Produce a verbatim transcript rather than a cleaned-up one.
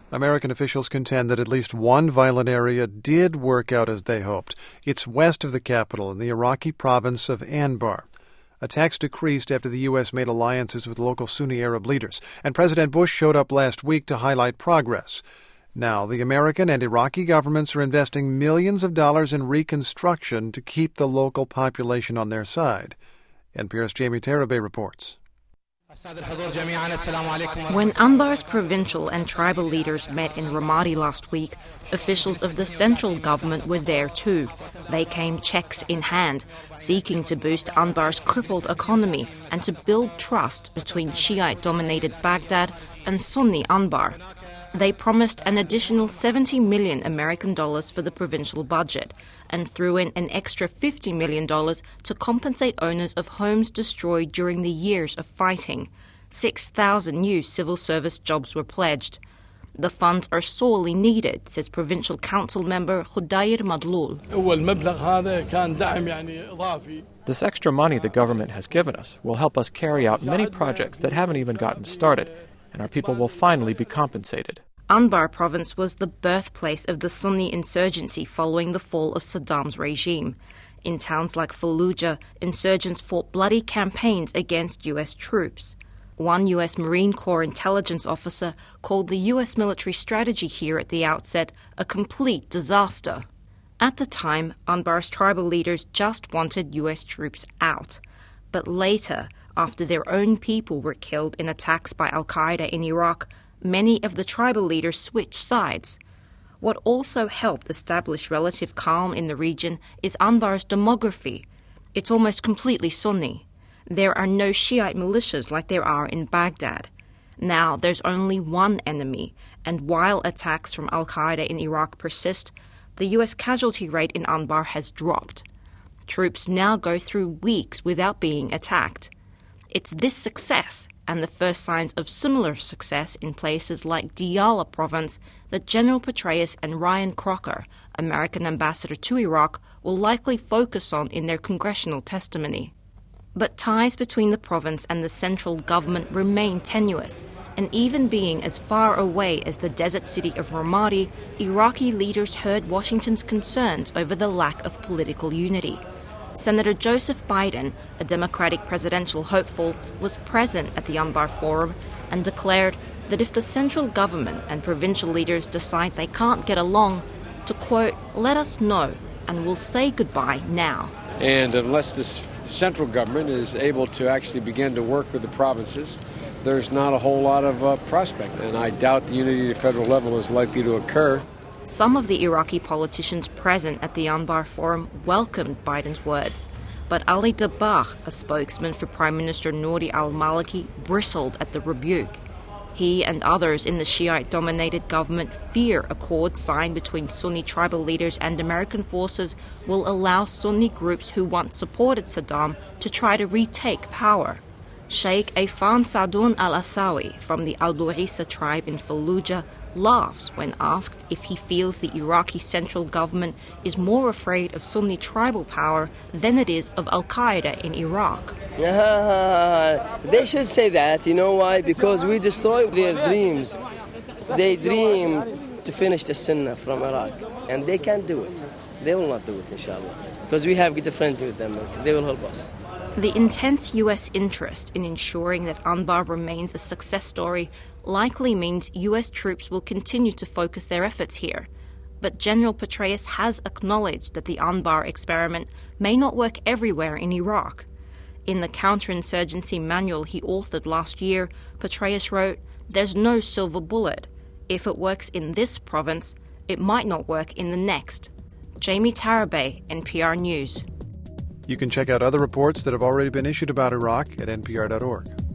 American officials contend that at least one violent area did work out as they hoped. It's west of the capital in the Iraqi province of Anbar. Attacks decreased after the U S made alliances with local Sunni Arab leaders, and President Bush showed up last week to highlight progress. Now, the American and Iraqi governments are investing millions of dollars in reconstruction to keep the local population on their side. N P R's Jamie Tarabay reports. When Anbar's provincial and tribal leaders met in Ramadi last week, officials of the central government were there too. They came checks in hand, seeking to boost Anbar's crippled economy and to build trust between Shiite-dominated Baghdad and Sunni Anbar. They promised an additional seventy million American dollars for the provincial budget and threw in an extra fifty million dollars to compensate owners of homes destroyed during the years of fighting. six thousand new civil service jobs were pledged. The funds are sorely needed, says Provincial Council member Khudair Madloul. This extra money the government has given us will help us carry out many projects that haven't even gotten started, and our people will finally be compensated. Anbar province was the birthplace of the Sunni insurgency following the fall of Saddam's regime. In towns like Fallujah, insurgents fought bloody campaigns against U S troops. One U S Marine Corps intelligence officer called the U S military strategy here at the outset a complete disaster. At the time, Anbar's tribal leaders just wanted U S troops out. But later, after their own people were killed in attacks by al-Qaeda in Iraq, many of the tribal leaders switched sides. What also helped establish relative calm in the region is Anbar's demography. It's almost completely Sunni. There are no Shiite militias like there are in Baghdad. Now there's only one enemy, and while attacks from al-Qaeda in Iraq persist, the U S casualty rate in Anbar has dropped. Troops now go through weeks without being attacked. It's this success and the first signs of similar success in places like Diyala province that General Petraeus and Ryan Crocker, American ambassador to Iraq, will likely focus on in their congressional testimony. But ties between the province and the central government remain tenuous, and even being as far away as the desert city of Ramadi, Iraqi leaders heard Washington's concerns over the lack of political unity. Senator Joseph Biden, a Democratic presidential hopeful, was present at the Anbar Forum and declared that if the central government and provincial leaders decide they can't get along, to quote, let us know and we'll say goodbye now. And unless this central government is able to actually begin to work with the provinces, there's not a whole lot of uh, prospect. And I doubt the unity at the federal level is likely to occur. Some of the Iraqi politicians present at the Anbar Forum welcomed Biden's words, but Ali Dabbagh, a spokesman for Prime Minister Nouri al-Maliki, bristled at the rebuke. He and others in the Shiite-dominated government fear accords signed between Sunni tribal leaders and American forces will allow Sunni groups who once supported Saddam to try to retake power. Sheikh Afan Sadoun al-Asawi from the Al Bu'isa tribe in Fallujah laughs when asked if he feels the Iraqi central government is more afraid of Sunni tribal power than it is of al-Qaeda in Iraq. Uh, they should say that. You know why? Because we destroy their dreams. They dream to finish the Sunnah from Iraq, and they can't do it. They will not do it, inshallah, because we have good friends with them. They will help us. The intense U S interest in ensuring that Anbar remains a success story likely means U S troops will continue to focus their efforts here. But General Petraeus has acknowledged that the Anbar experiment may not work everywhere in Iraq. In the counterinsurgency manual he authored last year, Petraeus wrote, "There's no silver bullet. If it works in this province, it might not work in the next." Jamie Tarabay, N P R News. You can check out other reports that have already been issued about Iraq at N P R dot org.